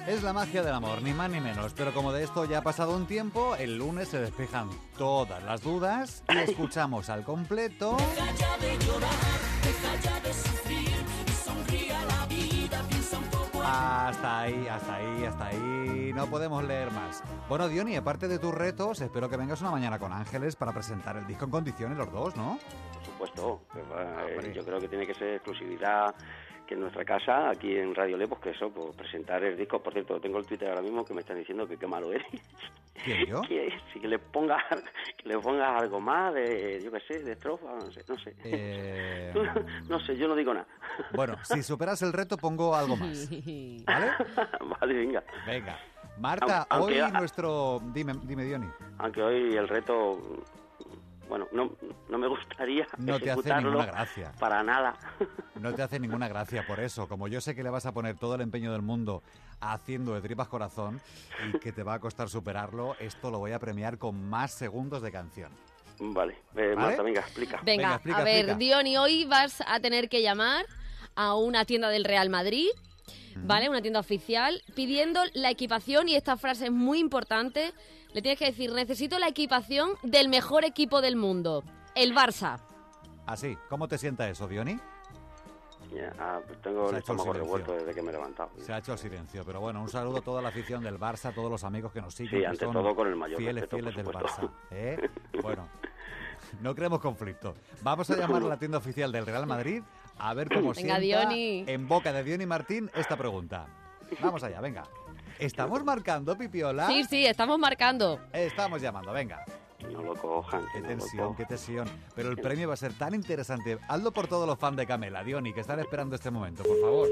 Es la magia del amor, ni más ni menos. Pero como de esto ya ha pasado un tiempo, el lunes se despejan todas las dudas y escuchamos al completo. Deja ya de llorar, deja ya de sufrir y sonríe a la vida, piensa un poco. Hasta ahí. No podemos leer más. Bueno, Diony, aparte de tus retos, espero que vengas una mañana con Ángeles para presentar el disco en condiciones los dos, ¿no? Por supuesto. Yo creo que tiene que ser exclusividad que en nuestra casa, aquí en Radio Le, pues que eso, pues presentar el disco. Por cierto, tengo el Twitter ahora mismo que me están diciendo que qué malo eres. ¿Quién, yo? Que le pongas algo más de, yo qué sé, de estrofa, no sé. No sé, yo no digo nada. Bueno, si superas el reto pongo algo más, ¿vale? Vale, venga. Venga. Marta, Aunque, hoy nuestro... Dime, Diony. Aunque hoy el reto, bueno, no me gustaría No te hace ejecutarlo ninguna gracia. para nada. No te hace ninguna gracia por eso. Como yo sé que le vas a poner todo el empeño del mundo haciendo de tripas corazón y que te va a costar superarlo, esto lo voy a premiar con más segundos de canción. Vale, Marta, venga, explica. Venga, explica, a ver, explica. Diony, hoy vas a tener que llamar a una tienda del Real Madrid, ¿vale? Una tienda oficial, pidiendo la equipación, y esta frase es muy importante. Le tienes que decir: necesito la equipación del mejor equipo del mundo, el Barça. Así, ¿cómo te sienta eso, Diony? Pues tengo Se ha el hecho el estómago silencio. revuelto desde que me he levantado. Se ha hecho el silencio, pero bueno, un saludo a toda la afición del Barça, a todos los amigos que nos siguen, Sí, que ante son todo con el mayor fieles respeto, del por Barça. supuesto. Bueno, no creemos conflicto. Vamos a llamar a la tienda oficial del Real Madrid a ver cómo Venga, sienta Diony. en boca de Diony Martín esta pregunta. Vamos allá, venga. ¿Estamos marcando, Pipiola? Sí, estamos marcando. Estamos llamando, venga. No lo cojan. Qué no lo tensión, cojan. qué tensión. Pero el premio va a ser tan interesante. Hazlo por todos los fans de Camela, Diony, que están esperando este momento, por favor.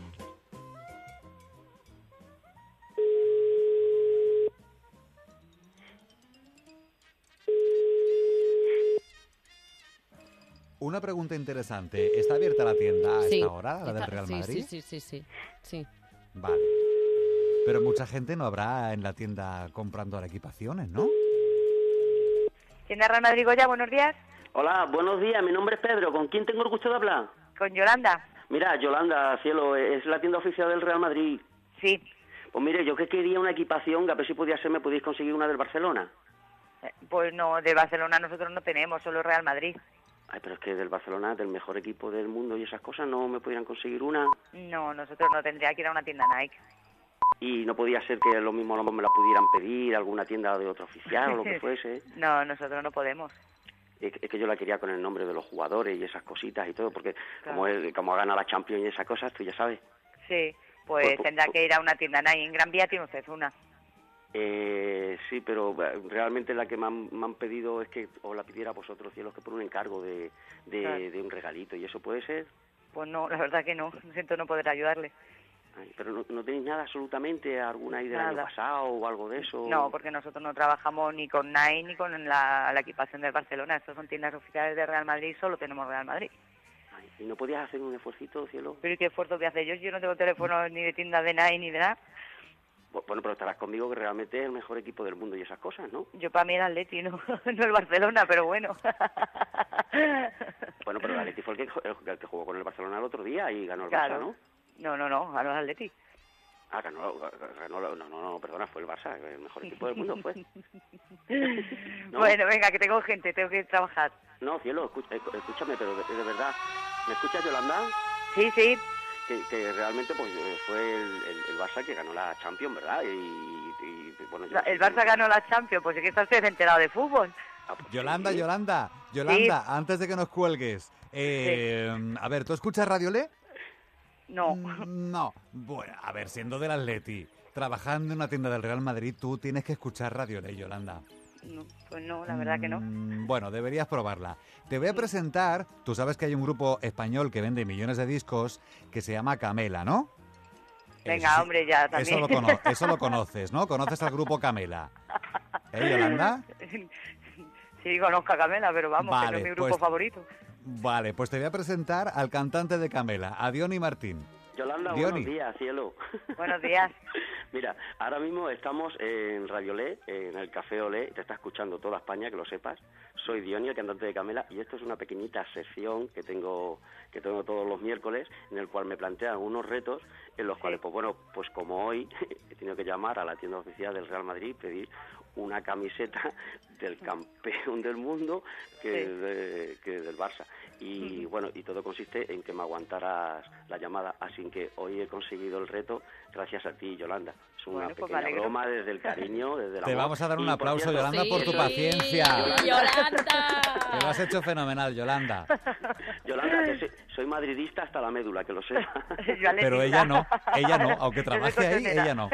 Una pregunta interesante. ¿Está abierta la tienda a Sí. esta hora, la del Real Sí, Madrid? sí. Vale. Pero mucha gente no habrá en la tienda comprando las equipaciones, ¿no? Tienda Real Madrid Goya, buenos días. Hola, buenos días, mi nombre es Pedro. ¿Con quién tengo el gusto de hablar? Con Yolanda. Mira, Yolanda, cielo, es la tienda oficial del Real Madrid. Sí. Pues mire, yo que quería una equipación, que a ver si podía ser, me podéis conseguir una del Barcelona. Pues no, de Barcelona nosotros no tenemos, solo Real Madrid. Ay, pero es que del Barcelona, del mejor equipo del mundo y esas cosas, no me pudieran conseguir una. No, nosotros no, tendría que ir a una tienda Nike. Y no podía ser que lo mismo a lo mejor me la pudieran pedir, alguna tienda de otro oficial o lo que fuese. No, nosotros no podemos. Es que yo la quería con el nombre de los jugadores y esas cositas y todo, porque Claro. como gana la Champions y esas cosas, tú ya sabes. Sí, pues Pues- tendrá que ir a una tienda Nike. En Gran Vía tiene usted una. Sí, pero realmente la que me han pedido es que os la pidiera a vosotros, cielos, que por un encargo de Claro. un regalito, ¿y eso puede ser? Pues no, la verdad que no. Siento no poder ayudarle. Ay, pero no tenéis nada absolutamente, alguna ahí del año Nada. pasado o algo de eso. No, porque nosotros no trabajamos ni con Nike ni con la equipación del Barcelona. Estos son tiendas oficiales de Real Madrid, solo tenemos Real Madrid. Ay, ¿y no podías hacer un esfuercito, cielo? Pero ¿y qué esfuerzo voy a hacer yo? Yo no tengo teléfono ni de tienda de Nike ni de nada. Bueno, pero estarás conmigo que realmente es el mejor equipo del mundo y esas cosas, ¿no? Yo para mí el Atleti, no, no el Barcelona, pero bueno. Bueno, pero el Atleti fue el que jugó con el Barcelona el otro día y ganó el Claro. Barça, ¿no? No, ganó el Atleti. Ah, no, perdona, fue el Barça, el mejor equipo del mundo fue. ¿No? Bueno, venga, que tengo gente, tengo que ir a trabajar. No, cielo, escúchame, pero de verdad, ¿me escuchas, Yolanda? Sí, sí, Que realmente pues fue el Barça que ganó la Champions, ¿verdad? Y bueno, el Barça ganó la Champions, pues es que está usted enterado de fútbol. Pues, Yolanda, sí. Yolanda, antes de que nos cuelgues, a ver, ¿tú escuchas Radio Le? No, No. Bueno, a ver, siendo del Atleti, trabajando en una tienda del Real Madrid, tú tienes que escuchar Radio Le, Yolanda. no, pues no, la verdad que no. Bueno, deberías probarla. Te voy a presentar, tú sabes que hay un grupo español que vende millones de discos que se llama Camela, ¿no? Venga, sí, hombre, ya también. Eso lo conoces, ¿no? ¿Conoces al grupo Camela? Yolanda? Sí, conozco a Camela, pero vamos, que no Vale, es mi grupo pues- favorito. Vale, pues te voy a presentar al cantante de Camela, a Diony Martín. Yolanda, Diony. buenos días, cielo. Buenos días. Mira, ahora mismo estamos en Radio Olé, en el Café Olé, te está escuchando toda España, que lo sepas. Soy Diony, el cantante de Camela, y esto es una pequeñita sección que tengo todos los miércoles, en el cual me plantean unos retos, en los cuales, pues bueno, pues como hoy he tenido que llamar a la tienda oficial del Real Madrid y pedir una camiseta del campeón del mundo que del Barça. Y bueno, y todo consiste en que me aguantaras la llamada, así que hoy he conseguido el reto gracias a ti, Yolanda. Es una pequeña broma desde el cariño, desde el amor. Te vamos a dar un aplauso, cierto, Yolanda, por tu paciencia. ¡Yolanda! Que lo has hecho fenomenal, Yolanda. Yolanda, que soy madridista hasta la médula, que lo sepa. Pero ella no, aunque trabaje ahí, ella no.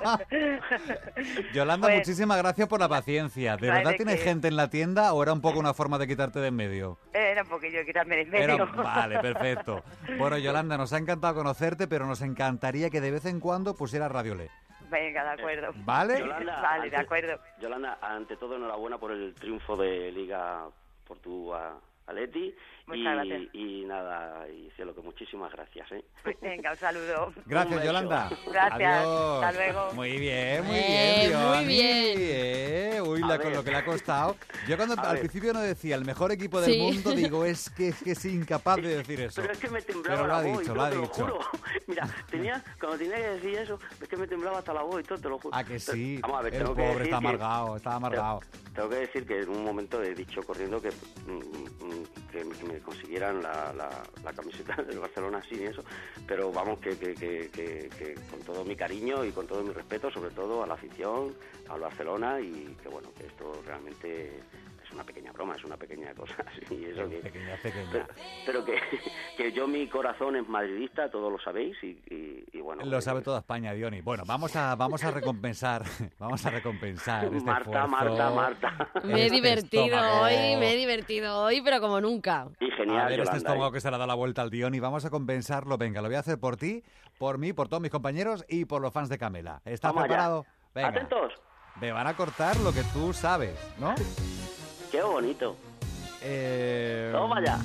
Yolanda, Pues, muchísimas gracias por la paciencia. ¿De vale, verdad tienes que- gente en la tienda o era un poco una forma de quitarte de en medio? Era un poquillo quitarme de en medio. Vale, perfecto. Bueno, Yolanda, nos ha encantado conocerte, pero nos encantaría que de vez en cuando pusieras Radio Olé. Venga, de acuerdo. ¿Vale? Yolanda, Vale, de acuerdo. Yolanda, ante todo, enhorabuena por el triunfo de Liga por tu Atleti. Muchas gracias. Y nada, y cielo, que muchísimas gracias, ¿eh? Venga, un saludo. Gracias, Un beso. Yolanda. Gracias, Adiós. hasta luego. Muy bien, muy Muy bien, bien. Uy, A con ver. lo que le ha costado. Yo cuando A al ver. principio no decía el mejor equipo del Sí. mundo, digo, es que es incapaz de decir eso. Pero es que me temblaba Pero lo ha la voz dicho, y lo todo, ha te lo dicho. juro. Mira, cuando tenía que decir eso, es que me temblaba hasta la voz y todo, te lo juro. Ah, que sí. Vamos a ver, El tengo que pobre decir está que- amargado, está amargado. Tengo que decir que en un momento he dicho corriendo que me consiguieran la camiseta del Barcelona sin eso, pero vamos que con todo mi cariño y con todo mi respeto, sobre todo a la afición, al Barcelona, y que bueno, que esto realmente es una pequeña broma, es una pequeña cosa, y eso que, Pequeña. pero que yo mi corazón es madridista, todos lo sabéis, y bueno. Lo sabe toda España, Diony. Bueno, vamos a recompensar, este Marta, esfuerzo. Marta. Me he Este estómago. me he divertido hoy, pero como nunca. Y genial, A ver, este Yolanda, estómago que se le ha dado la vuelta al Diony, vamos a compensarlo. Venga, lo voy a hacer por ti, por mí, por todos mis compañeros y por los fans de Camela. ¿Estás Vamos allá. preparado? Venga. ¿Atentos? Me van a cortar lo que tú sabes, ¿no? Qué bonito. Toma ya.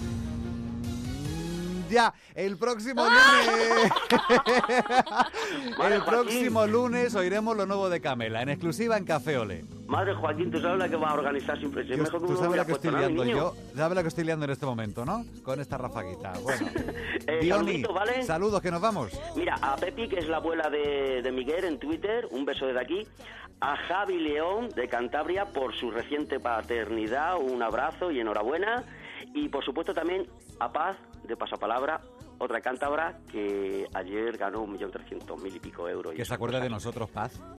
Ya, el próximo lunes. Vale, El Joaquín. próximo lunes oiremos lo nuevo de Camela, en exclusiva en Café Olé. Madre Joaquín, tú sabes la que vas a organizar siempre. Es mejor que Tú uno sabes hubiera la que puesto estoy nada, mi liando niño. yo, sabes la que estoy liando en este momento, ¿no? Con esta rafaguita. Bueno, Diony, Saludito, ¿vale? saludos, que nos vamos. Mira, a Pepi, que es la abuela de Miguel en Twitter, un beso desde aquí. A Javi León, de Cantabria, por su reciente paternidad, un abrazo y enhorabuena. Y por supuesto también a Paz, de Pasapalabra, otra cántabra que ayer ganó 1.300.000 y pico euros. Que se acuerde de nosotros, Paz.